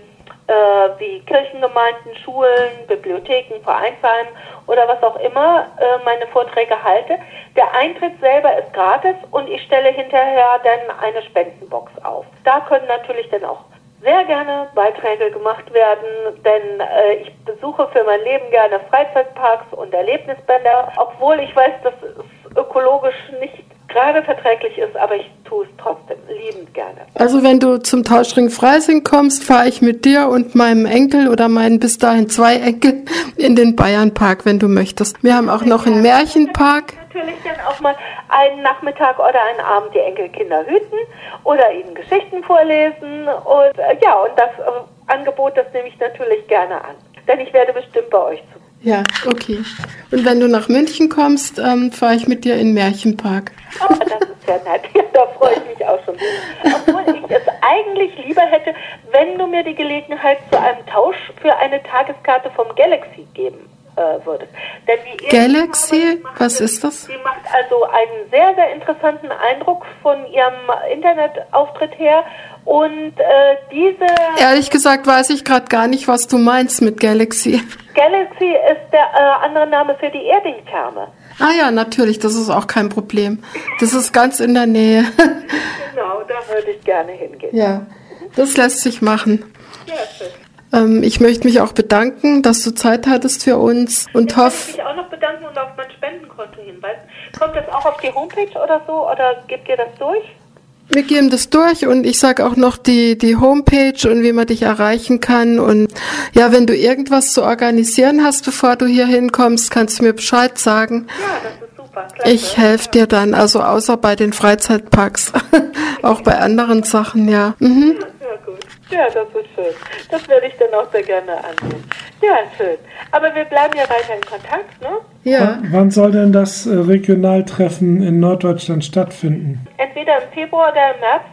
wie Kirchengemeinden, Schulen, Bibliotheken, Vereinsheim oder was auch immer meine Vorträge halte. Der Eintritt selber ist gratis und ich stelle hinterher dann eine Spendenbox auf. Da können natürlich dann auch sehr gerne Beiträge gemacht werden, denn ich besuche für mein Leben gerne Freizeitparks und Erlebnisbänder, obwohl ich weiß, dass es ökologisch nicht gerade verträglich ist, aber ich tue es trotzdem liebend gerne. Also wenn du zum Tauschring Freising kommst, fahre ich mit dir und meinem Enkel oder meinen bis dahin 2 Enkel in den Bayernpark, wenn du möchtest. Wir haben auch noch einen Märchenpark. Natürlich dann auch mal einen Nachmittag oder einen Abend die Enkelkinder hüten oder ihnen Geschichten vorlesen und und das Angebot, das nehme ich natürlich gerne an, denn ich werde bestimmt bei euch zu. Ja, okay. Und wenn du nach München kommst, fahre ich mit dir in den Märchenpark. Oh, das ist ja nett. Ja, da freue ich mich auch schon. Obwohl ich es eigentlich lieber hätte, wenn du mir die Gelegenheit zu einem Tausch für eine Tageskarte vom Galaxy geben würdest. Denn die Galaxy? Was ist das? Sie macht also einen sehr, sehr interessanten Eindruck von ihrem Internetauftritt her. Und diese... Ehrlich gesagt weiß ich gerade gar nicht, was du meinst mit Galaxy. Galaxy ist der andere Name für die Erding-Therme. Ah ja, natürlich, das ist auch kein Problem. Das ist ganz in der Nähe. Genau, da würde ich gerne hingehen. Ja, das lässt sich machen. Ja, schön. Ich möchte mich auch bedanken, dass du Zeit hattest für uns und hoffe... Ich möchte mich auch noch bedanken und auf mein Spendenkonto hinweisen. Kommt das auch auf die Homepage oder so oder gebt ihr das durch? Wir geben das durch und ich sage auch noch die Homepage und wie man dich erreichen kann. Und ja, wenn du irgendwas zu organisieren hast, bevor du hier hinkommst, kannst du mir Bescheid sagen. Ja, das ist super. Klasse. Ich helfe dir dann, also außer bei den Freizeitparks, auch bei anderen Sachen, ja. Mhm. Ja, gut. Ja, das ist schön. Das werde ich dann auch sehr gerne ansehen. Ja, schön. Aber wir bleiben ja weiter in Kontakt, ne? Ja. Wann soll denn das Regionaltreffen in Norddeutschland stattfinden? Entweder im Februar oder im März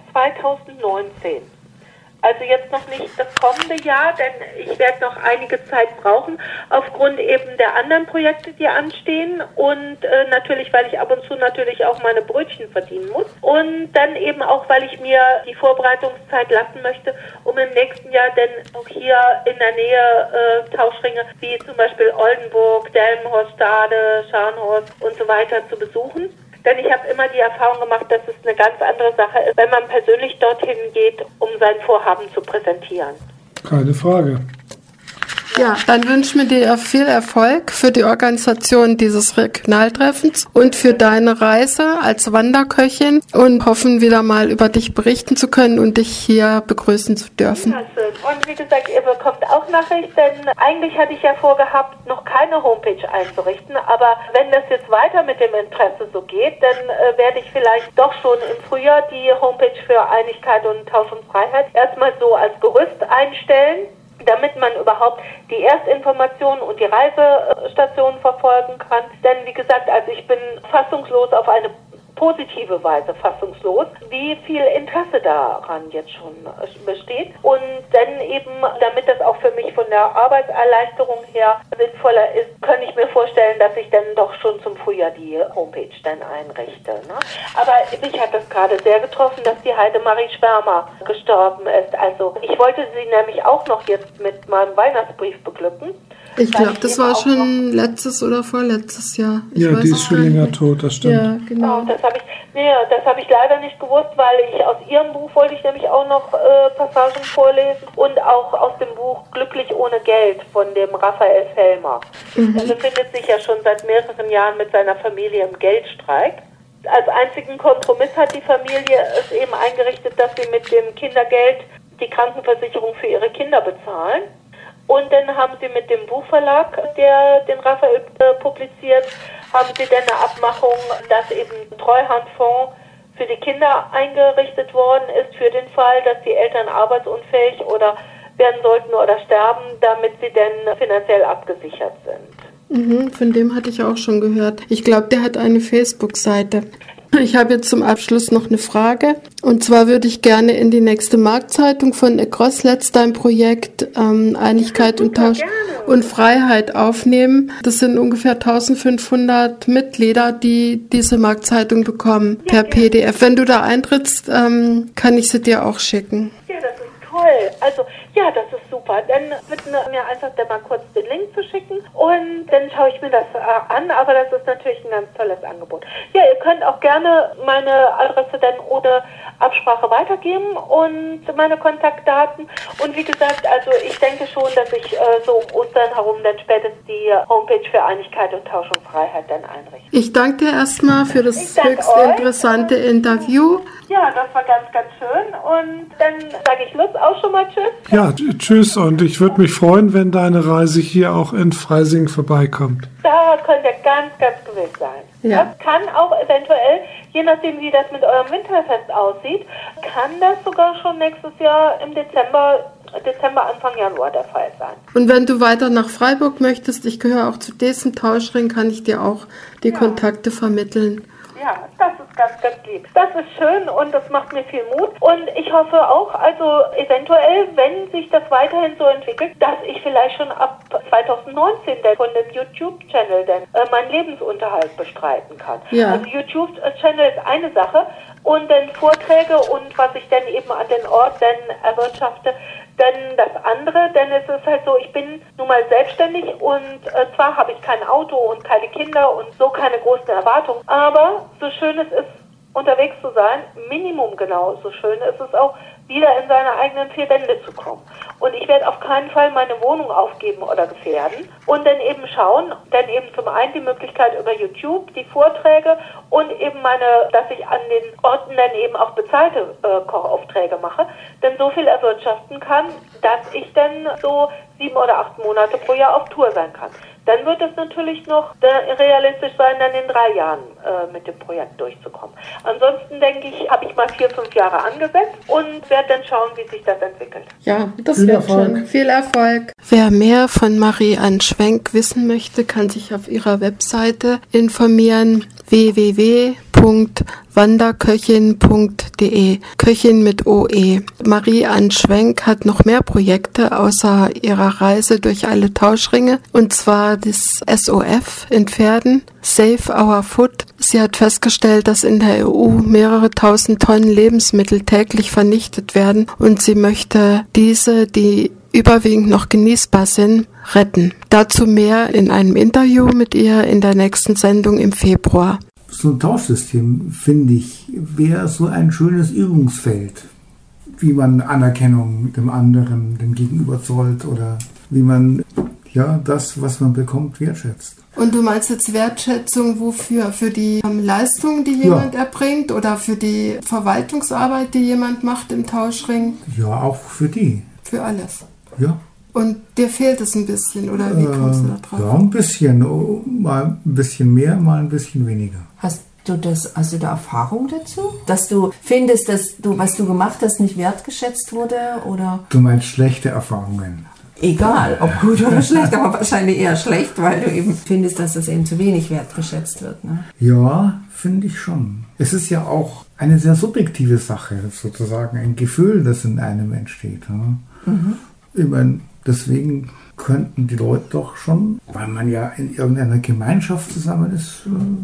2019. Also jetzt noch nicht das kommende Jahr, denn ich werde noch einige Zeit brauchen, aufgrund eben der anderen Projekte, die anstehen und natürlich, weil ich ab und zu natürlich auch meine Brötchen verdienen muss und dann eben auch, weil ich mir die Vorbereitungszeit lassen möchte, um im nächsten Jahr dann auch hier in der Nähe Tauschringe wie zum Beispiel Oldenburg, Delmenhorst, Stade, Scharnhorst und so weiter zu besuchen. Denn ich habe immer die Erfahrung gemacht, dass es eine ganz andere Sache ist, wenn man persönlich dorthin geht, um sein Vorhaben zu präsentieren. Keine Frage. Ja, dann wünschen wir dir viel Erfolg für die Organisation dieses Regionaltreffens und für deine Reise als Wanderköchin und hoffen wieder mal über dich berichten zu können und dich hier begrüßen zu dürfen. Ja, schön. Und wie gesagt, ihr bekommt auch Nachricht, denn eigentlich hatte ich ja vorgehabt, noch keine Homepage einzurichten, aber wenn das jetzt weiter mit dem Interesse so geht, dann werde ich vielleicht doch schon im Frühjahr die Homepage für Einigkeit und Tausch und Freiheit erstmal so als Gerüst einstellen, damit man überhaupt die Erstinformationen und die Reisestationen verfolgen kann. Denn wie gesagt, also ich bin fassungslos auf eine positive Weise fassungslos, wie viel Interesse daran jetzt schon besteht. Und dann eben, damit das auch für mich von der Arbeitserleichterung her sinnvoller ist, kann ich mir vorstellen, dass ich dann doch schon zum Frühjahr die Homepage dann einrichte. Ne? Aber mich hat das gerade sehr getroffen, dass die Heidemarie Schwärmer gestorben ist. Also ich wollte sie nämlich auch noch jetzt mit meinem Weihnachtsbrief beglücken. Ich glaube, das war schon letztes oder vorletztes Jahr. Die ist schon länger tot, das stimmt. Ja, genau. Das habe ich leider nicht gewusst, weil ich aus ihrem Buch wollte ich nämlich auch noch Passagen vorlesen und auch aus dem Buch Glücklich ohne Geld von dem Raphael Fellmer. Er befindet sich ja schon seit mehreren Jahren mit seiner Familie im Geldstreik. Als einzigen Kompromiss hat die Familie es eben eingerichtet, dass sie mit dem Kindergeld die Krankenversicherung für ihre Kinder bezahlen. Und dann haben sie mit dem Buchverlag, der den Raphael publiziert, haben sie dann eine Abmachung, dass eben ein Treuhandfonds für die Kinder eingerichtet worden ist, für den Fall, dass die Eltern arbeitsunfähig oder werden sollten oder sterben, damit sie dann finanziell abgesichert sind. Von dem hatte ich auch schon gehört. Ich glaube, der hat eine Facebook-Seite. Ich habe jetzt zum Abschluss noch eine Frage. Und zwar würde ich gerne in die nächste Marktzeitung von Across Let's dein Projekt Einigkeit und Tausch und Freiheit aufnehmen. Das sind ungefähr 1500 Mitglieder, die diese Marktzeitung bekommen per PDF. Wenn du da eintrittst, kann ich sie dir auch schicken. Ja, das ist toll. Also, ja, das ist super. Dann wird mir einfach mal kurz den Link zu schicken und dann schaue ich mir das an, aber das ist natürlich ein ganz tolles Angebot. Ja, ihr könnt auch gerne meine Adresse dann ohne Absprache weitergeben und meine Kontaktdaten. Und wie gesagt, also ich denke schon, dass ich so um Ostern herum dann spätestens die Homepage für Einigkeit und Tausch und Freiheit dann einrichte. Ich danke dir erstmal für das höchst interessante Interview. Ja, das war ganz, ganz schön. Und dann sage ich Lutz auch schon mal Tschüss. Ja, tschüss. Und ich würde mich freuen, wenn deine Reise hier auch in Freising vorbeikommt. Da könnt ihr ganz, ganz gewiss sein. Ja. Das kann auch eventuell, je nachdem wie das mit eurem Winterfest aussieht, kann das sogar schon nächstes Jahr im Dezember, Anfang Januar der Fall sein. Und wenn du weiter nach Freiburg möchtest, ich gehöre auch zu diesem Tauschring, kann ich dir auch die Kontakte vermitteln. Ja, das ist ganz, ganz lieb. Das ist schön und das macht mir viel Mut. Und ich hoffe auch, also eventuell, wenn sich das weiterhin so entwickelt, dass ich vielleicht schon ab 2019 von dem YouTube-Channel dann meinen Lebensunterhalt bestreiten kann. Ja. Also YouTube-Channel ist eine Sache und dann Vorträge und was ich dann eben an den Ort dann erwirtschafte, denn das andere, denn es ist halt so, ich bin nun mal selbstständig und zwar habe ich kein Auto und keine Kinder und so keine großen Erwartungen, aber so schön es ist, unterwegs zu sein, Minimum genauso schön ist es auch, wieder in seine eigenen vier Wände zu kommen. Und ich werde auf keinen Fall meine Wohnung aufgeben oder gefährden und dann eben schauen, dann eben zum einen die Möglichkeit über YouTube, die Vorträge und eben dass ich an den Orten dann eben auch bezahlte Kochaufträge mache, denn so viel erwirtschaften kann, dass ich dann so 7 oder 8 Monate pro Jahr auf Tour sein kann. Dann wird es natürlich noch realistisch sein, dann in 3 Jahren mit dem Projekt durchzukommen. Ansonsten denke ich, habe ich mal 4, 5 Jahre angesetzt und werde dann schauen, wie sich das entwickelt. Ja, das wird schon. Viel Erfolg. Wer mehr von Marie-Ann Schwenk wissen möchte, kann sich auf ihrer Webseite informieren. www.wanderköchin.de Köchin mit OE. Marie-Ann Schwenk hat noch mehr Projekte außer ihrer Reise durch alle Tauschringe, und zwar das SOF in Pferden, Save Our Food. Sie hat festgestellt, dass in der EU mehrere tausend Tonnen Lebensmittel täglich vernichtet werden und sie möchte diese, die überwiegend noch genießbar sind, retten. Dazu mehr in einem Interview mit ihr in der nächsten Sendung im Februar. so ein Tauschsystem, finde ich, wäre so ein schönes Übungsfeld, wie man Anerkennung dem anderen, dem Gegenüber zollt oder wie man das, was man bekommt, wertschätzt. Und du meinst jetzt Wertschätzung wofür? Für die Leistung, die jemand erbringt oder für die Verwaltungsarbeit, die jemand macht im Tauschring? Ja, auch für die. Für alles? Ja. Und dir fehlt es ein bisschen, oder wie kommst du da drauf? Ja, ein bisschen. Mal ein bisschen mehr, mal ein bisschen weniger. Hast du da Erfahrung dazu? Dass du findest, dass was du gemacht hast, nicht wertgeschätzt wurde? Oder? Du meinst schlechte Erfahrungen? Egal, ob gut oder schlecht, aber wahrscheinlich eher schlecht, weil du eben findest, dass das eben zu wenig wertgeschätzt wird. Ne? Ja, finde ich schon. Es ist ja auch eine sehr subjektive Sache, sozusagen ein Gefühl, das in einem entsteht. Ne? Mhm. Ich meine, deswegen könnten die Leute doch schon, weil man ja in irgendeiner Gemeinschaft zusammen ist,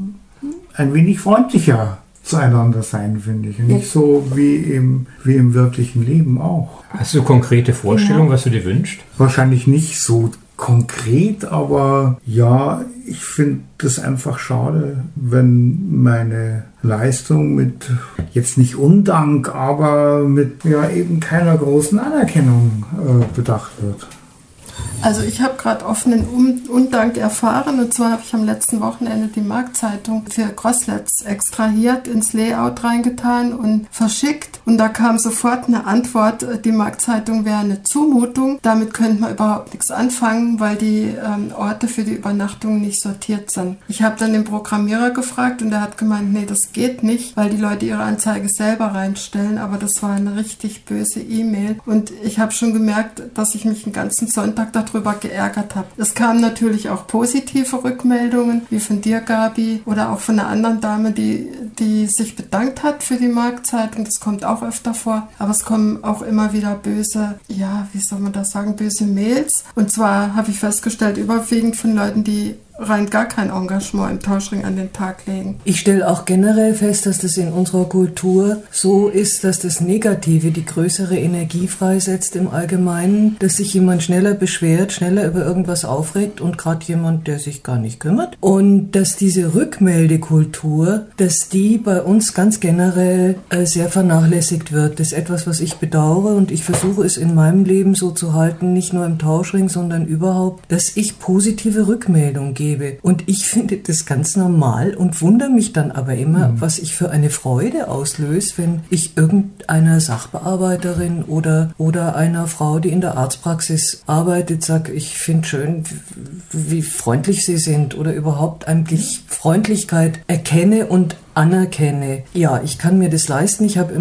ein wenig freundlicher zueinander sein, finde ich. Und nicht so wie im wirklichen Leben auch. Hast du konkrete Vorstellungen, was du dir wünschst? Wahrscheinlich nicht so konkret, aber ja, ich finde das einfach schade, wenn meine Leistung mit, jetzt nicht Undank, aber mit eben keiner großen Anerkennung bedacht wird. Also ich habe gerade offenen Undank erfahren, und zwar habe ich am letzten Wochenende die Marktzeitung für Crosslets extrahiert, ins Layout reingetan und verschickt, und da kam sofort eine Antwort, die Marktzeitung wäre eine Zumutung, damit könnte man überhaupt nichts anfangen, weil die Orte für die Übernachtung nicht sortiert sind. Ich habe dann den Programmierer gefragt und der hat gemeint, nee, das geht nicht, weil die Leute ihre Anzeige selber reinstellen, aber das war eine richtig böse E-Mail, und ich habe schon gemerkt, dass ich mich den ganzen Sonntag darüber geärgert habe. Es kamen natürlich auch positive Rückmeldungen, wie von dir, Gabi, oder auch von einer anderen Dame, die sich bedankt hat für die Marktzeitung. Das kommt auch öfter vor. Aber es kommen auch immer wieder böse, wie soll man das sagen, böse Mails. Und zwar habe ich festgestellt, überwiegend von Leuten, die rein gar kein Engagement im Tauschring an den Tag legen. Ich stelle auch generell fest, dass das in unserer Kultur so ist, dass das Negative die größere Energie freisetzt im Allgemeinen, dass sich jemand schneller beschwert, schneller über irgendwas aufregt und gerade jemand, der sich gar nicht kümmert. Und dass diese Rückmeldekultur, dass die bei uns ganz generell sehr vernachlässigt wird. Das ist etwas, was ich bedauere, und ich versuche es in meinem Leben so zu halten, nicht nur im Tauschring, sondern überhaupt, dass ich positive Rückmeldungen gebe. Und ich finde das ganz normal und wundere mich dann aber immer, was ich für eine Freude auslöse, wenn ich irgendeiner Sachbearbeiterin oder einer Frau, die in der Arztpraxis arbeitet, sage, ich finde schön, wie freundlich sie sind, oder überhaupt eigentlich Freundlichkeit erkenne und anerkenne. Ja, ich kann mir das leisten.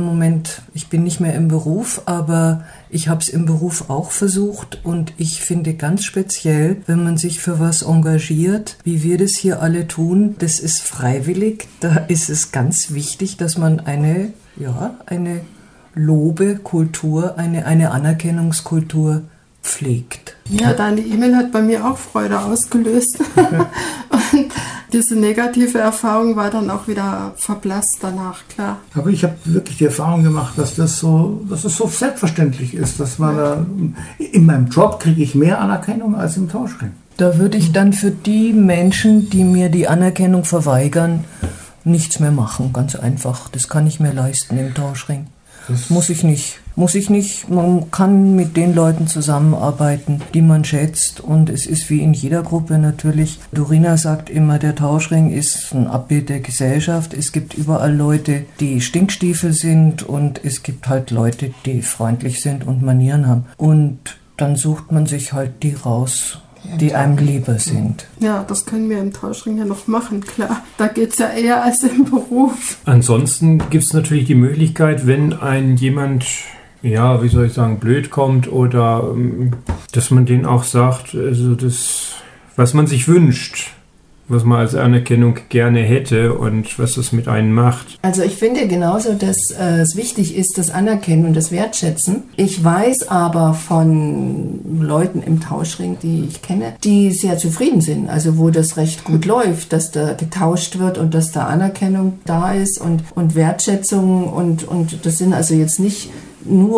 Ich bin nicht mehr im Beruf, aber ich habe es im Beruf auch versucht, und ich finde ganz speziell, wenn man sich für was engagiert, wie wir das hier alle tun, das ist freiwillig. Da ist es ganz wichtig, dass man eine Lobekultur, eine Anerkennungskultur pflegt. Ja, deine E-Mail hat bei mir auch Freude ausgelöst. Und diese negative Erfahrung war dann auch wieder verblasst danach, klar. Aber ich habe wirklich die Erfahrung gemacht, dass es so selbstverständlich ist, dass man in meinem Job kriege ich mehr Anerkennung als im Tauschring. Da würde ich dann für die Menschen, die mir die Anerkennung verweigern, nichts mehr machen, ganz einfach. Das kann ich mir leisten im Tauschring. Das muss ich nicht. Man kann mit den Leuten zusammenarbeiten, die man schätzt, und es ist wie in jeder Gruppe natürlich. Dorina sagt immer, der Tauschring ist ein Abbild der Gesellschaft. Es gibt überall Leute, die Stinkstiefel sind, und es gibt halt Leute, die freundlich sind und Manieren haben. Und dann sucht man sich halt die raus, die einem lieber sind. Ja, das können wir im Tauschring ja noch machen, klar. Da geht es ja eher als im Beruf. Ansonsten gibt es natürlich die Möglichkeit, wenn jemand, blöd kommt, oder dass man denen auch sagt, also das, was man sich wünscht, was man als Anerkennung gerne hätte und was das mit einem macht. Also ich finde genauso, dass es wichtig ist, das Anerkennen und das Wertschätzen. Ich weiß aber von Leuten im Tauschring, die ich kenne, die sehr zufrieden sind, also wo das recht gut läuft, dass da getauscht wird und dass da Anerkennung da ist und Wertschätzung, und das sind also jetzt nicht nur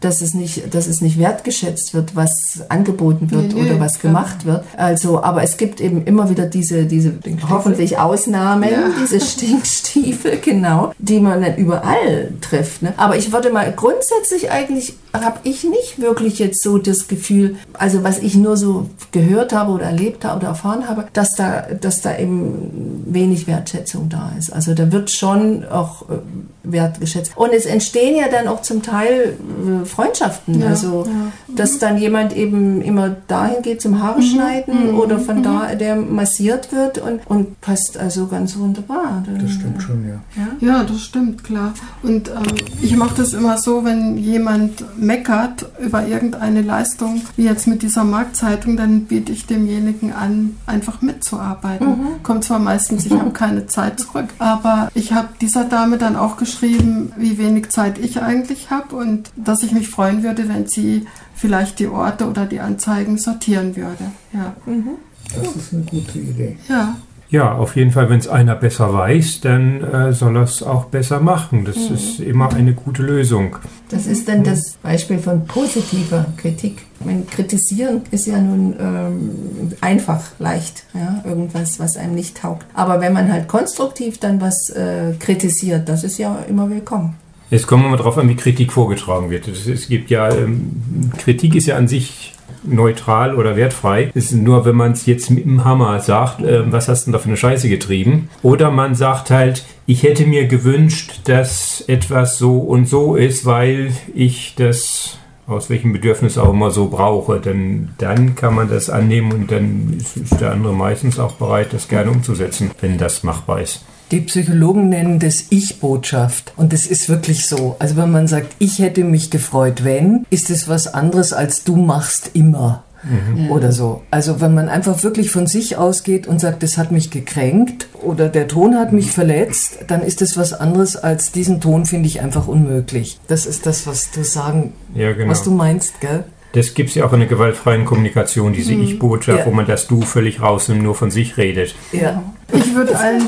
dass es nicht wertgeschätzt wird, was angeboten wird oder was gemacht wird. Also, aber es gibt eben immer wieder diese hoffentlich Ausnahmen, diese Stinkstiefel, genau, die man nicht überall trifft. Ne? Aber ich würde mal grundsätzlich eigentlich, habe ich nicht wirklich jetzt so das Gefühl, also was ich nur so gehört habe oder erlebt habe oder erfahren habe, dass da eben wenig Wertschätzung da ist. Also da wird schon auch wertgeschätzt. Und es entstehen ja dann auch zum Teil Freundschaften. Dass dann jemand eben immer dahin geht zum Haare schneiden oder von da, der massiert wird und passt also ganz wunderbar. Das stimmt schon, Ja, das stimmt, klar. Und ich mache das immer so, wenn jemand meckert über irgendeine Leistung, wie jetzt mit dieser Marktzeitung, dann biete ich demjenigen an, einfach mitzuarbeiten. Kommt zwar meistens, ich habe keine Zeit zurück, aber ich habe dieser Dame dann auch geschrieben, wie wenig Zeit ich eigentlich habe und dass ich mich freuen würde, wenn sie vielleicht die Orte oder die Anzeigen sortieren würde. Ja. Das ist eine gute Idee. Ja, auf jeden Fall, wenn es einer besser weiß, dann soll er es auch besser machen. Das ist immer eine gute Lösung. Das ist dann das Beispiel von positiver Kritik. Kritisieren ist ja nun einfach, leicht, irgendwas, was einem nicht taugt. Aber wenn man halt konstruktiv dann was kritisiert, das ist ja immer willkommen. Jetzt kommen wir mal drauf an, wie Kritik vorgetragen wird. Es gibt ja, Kritik ist ja an sich neutral oder wertfrei. Es ist nur, wenn man es jetzt mit dem Hammer sagt, was hast du denn da für eine Scheiße getrieben? Oder man sagt halt, ich hätte mir gewünscht, dass etwas so und so ist, weil ich das aus welchem Bedürfnis auch immer so brauche. Denn dann kann man das annehmen und dann ist der andere meistens auch bereit, das gerne umzusetzen, wenn das machbar ist. Die Psychologen nennen das Ich-Botschaft. Und das ist wirklich so. Also wenn man sagt, ich hätte mich gefreut, wenn, ist es was anderes als du machst immer. Oder so. Also wenn man einfach wirklich von sich ausgeht und sagt, das hat mich gekränkt oder der Ton hat mich verletzt, dann ist das was anderes als diesen Ton finde ich einfach unmöglich. Das ist das, was du was du meinst, gell? Das gibt es ja auch in der gewaltfreien Kommunikation, diese Ich-Botschaft, wo man das Du völlig rausnimmt, nur von sich redet. Ja. Ich würde allen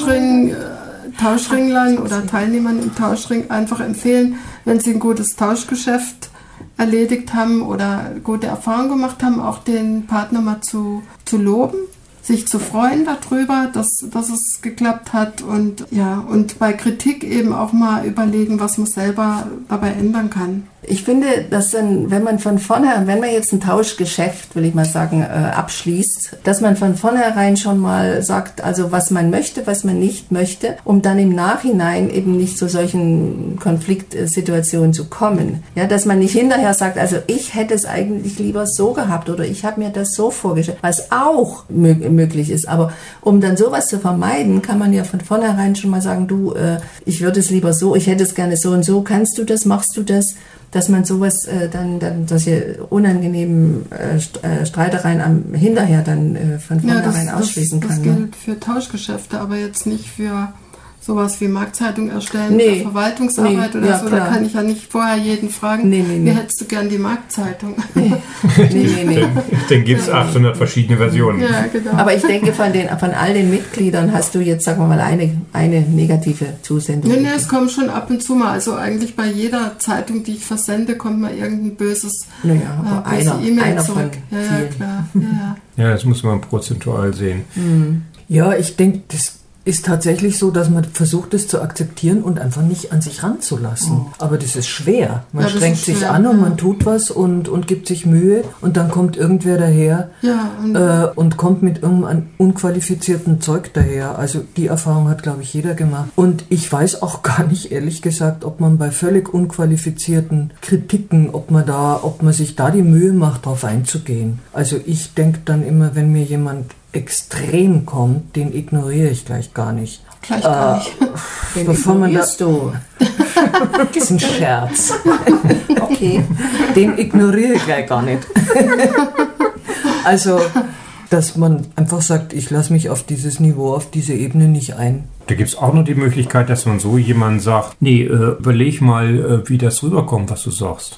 Tauschringlern oder Teilnehmern im Tauschring einfach empfehlen, wenn sie ein gutes Tauschgeschäft erledigt haben oder gute Erfahrungen gemacht haben, auch den Partner mal zu loben, sich zu freuen darüber, dass es geklappt hat und bei Kritik eben auch mal überlegen, was man selber dabei ändern kann. Ich finde, dass dann, wenn man jetzt ein Tauschgeschäft, will ich mal sagen, abschließt, dass man von vornherein schon mal sagt, also was man möchte, was man nicht möchte, um dann im Nachhinein eben nicht zu solchen Konfliktsituationen zu kommen. Ja, dass man nicht hinterher sagt, also ich hätte es eigentlich lieber so gehabt oder ich habe mir das so vorgestellt, was auch möglich ist. Aber um dann sowas zu vermeiden, kann man ja von vornherein schon mal sagen, du, ich würde es lieber so, ich hätte es gerne so und so, kannst du das, machst du das? Dass man sowas dann solche unangenehmen Streitereien hinterher dann von vornherein ausschließen kann. Das gilt für Tauschgeschäfte, aber jetzt nicht für sowas wie Marktzeitung erstellen oder Verwaltungsarbeit oder so. Klar. Da kann ich ja nicht vorher jeden fragen, wie hättest du gern die Marktzeitung? Dann gibt es 800 verschiedene Versionen. Ja, genau. Aber ich denke, von all den Mitgliedern hast du jetzt, sagen wir mal, eine negative Zusendung. Nee, es kommen schon ab und zu mal. Also eigentlich bei jeder Zeitung, die ich versende, kommt mal irgendein böses E-Mail zurück. Ja, klar. Ja, das muss man prozentual sehen. Ja, ich denke, das ist tatsächlich so, dass man versucht, es zu akzeptieren und einfach nicht an sich ranzulassen. Aber das ist schwer. Man strengt sich an und man tut was und gibt sich Mühe und dann kommt irgendwer daher und kommt mit irgendeinem unqualifizierten Zeug daher. Also die Erfahrung hat, glaube ich, jeder gemacht. Und ich weiß auch gar nicht, ehrlich gesagt, ob man bei völlig unqualifizierten Kritiken, ob man sich da die Mühe macht, darauf einzugehen. Also ich denke dann immer, wenn mir jemand extrem kommt, den ignoriere ich gleich gar nicht. Den ignorierst du. Das ist ein Scherz. Okay. Den ignoriere ich gleich gar nicht. Also, dass man einfach sagt, ich lasse mich auf dieses Niveau, auf diese Ebene nicht ein. Da gibt es auch noch die Möglichkeit, dass man so jemandem sagt, überleg mal, wie das rüberkommt, was du sagst.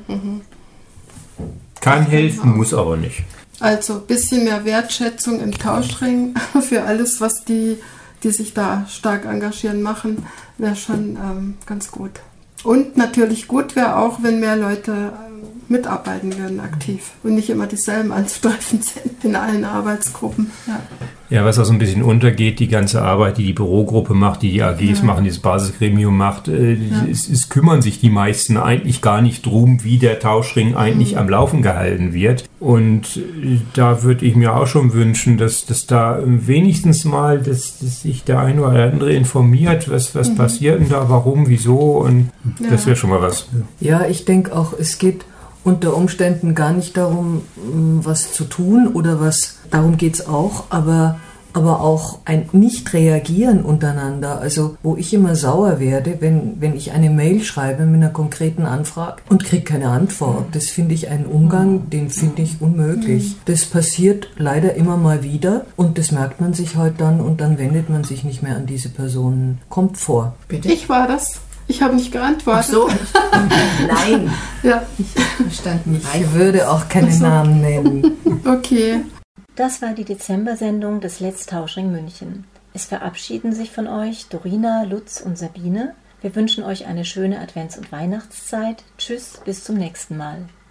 Kann helfen, muss aber nicht. Also ein bisschen mehr Wertschätzung im Tauschring für alles, was die sich da stark engagieren, machen, wäre schon ganz gut. Und natürlich gut wäre auch, wenn mehr Leute mitarbeiten würden aktiv und nicht immer dieselben anzutreffen sind in allen Arbeitsgruppen. Ja, was auch so ein bisschen untergeht, die ganze Arbeit, die Bürogruppe macht, die AGs machen, die das Basisgremium macht, es kümmern sich die meisten eigentlich gar nicht drum, wie der Tauschring eigentlich am Laufen gehalten wird. Und da würde ich mir auch schon wünschen, dass da wenigstens mal, dass sich der eine oder andere informiert, was passiert denn da, warum, wieso, und das wäre schon mal was. Ja, ich denke auch, es geht unter Umständen gar nicht darum, was zu tun oder darum geht es auch, aber auch ein Nicht-Reagieren untereinander. Also wo ich immer sauer werde, wenn ich eine Mail schreibe mit einer konkreten Anfrage und kriege keine Antwort. Das finde ich einen Umgang, den finde ich unmöglich. Das passiert leider immer mal wieder und das merkt man sich halt dann und dann wendet man sich nicht mehr an diese Personen. Kommt vor. Bitte? Ich war das. Ich habe nicht geantwortet. Ach so. Nein. Ja. Ich verstand nicht. Ich würde auch keine Namen nennen. Okay. Das war die Dezember-Sendung des Let's Tauschring München. Es verabschieden sich von euch Dorina, Lutz und Sabine. Wir wünschen euch eine schöne Advents- und Weihnachtszeit. Tschüss, bis zum nächsten Mal.